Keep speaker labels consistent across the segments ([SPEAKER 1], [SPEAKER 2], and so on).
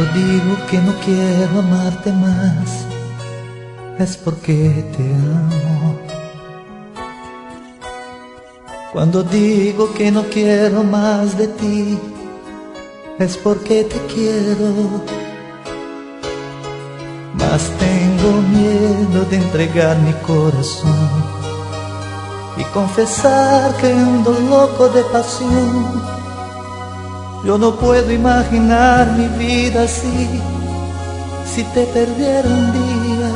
[SPEAKER 1] digo que no quiero amarte más, es porque te amo. Cuando digo que no quiero más de ti, es porque te quiero. Mas tengo miedo de entregar mi corazón y confesar que ando loco de pasión. Yo no puedo imaginar mi vida así, si te perdiera un día.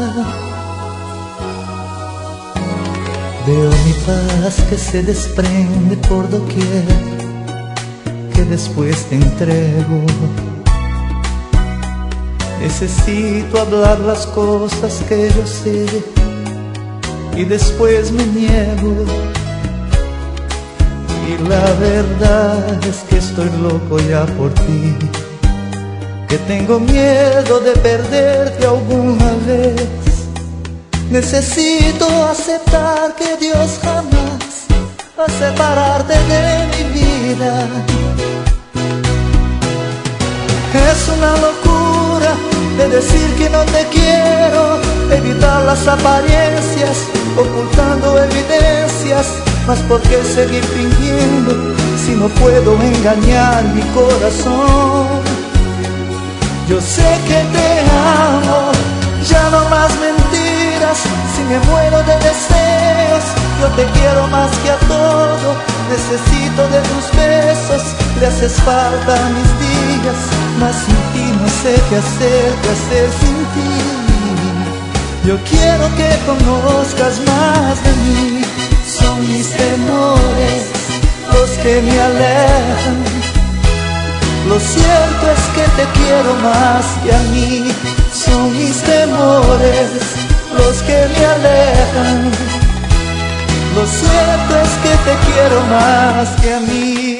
[SPEAKER 1] Veo mi paz que se desprende por doquier, que después te entrego. Necesito hablar las cosas que yo sé y después me niego. Y la verdad es que estoy loco ya por ti, que tengo miedo de perderte alguna vez. Necesito aceptar que Dios jamás va a separarte de mi vida. Es una locura de decir que no te quiero, evitar las apariencias, ocultando evidencias. Mas ¿por qué seguir fingiendo si no puedo engañar mi corazón? Yo sé que te amo, ya no más mentiras. Si me muero de deseos, yo te quiero más que a todo. Necesito de tus besos, le haces falta a mis días. Mas sin ti no sé qué hacer sin ti. Yo quiero que conozcas más de mí. Son mis temores los que me alejan. Lo cierto es que te quiero más que a mí. Son mis temores los que me alejan. Lo cierto es que te quiero más que a mí.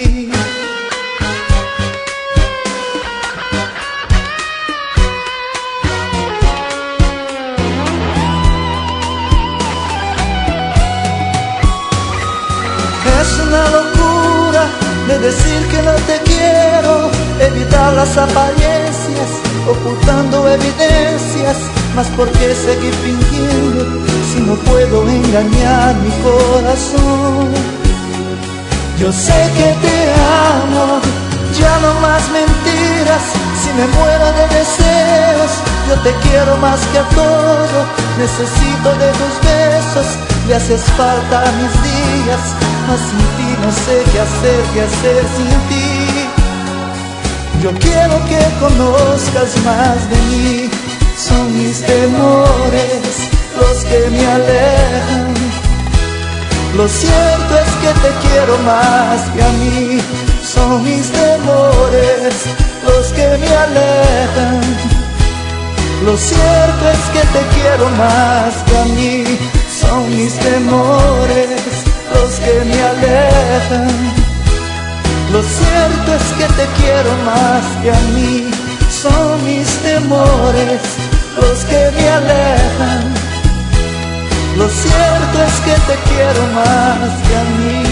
[SPEAKER 1] Es una locura de decir que no te quiero, evitar las apariencias, ocultando evidencias. Mas ¿por qué seguir fingiendo si no puedo engañar mi corazón? Yo sé que te amo, ya no más mentiras. Si me muero de deseos, yo te quiero más que a todo. Necesito de tus besos, le haces falta a mis días. Mas sin ti no sé qué hacer sin ti. Yo quiero que conozcas más de mí. Son mis temores los que me alejan. Lo cierto es que te quiero más que a mí. Son mis temores los que me alejan. Lo cierto es que te quiero más que a mí. Son mis temores los que me alejan. Lo cierto es que te quiero más que a mí. Son mis temores los que me alejan. Lo cierto es que te quiero más que a mí.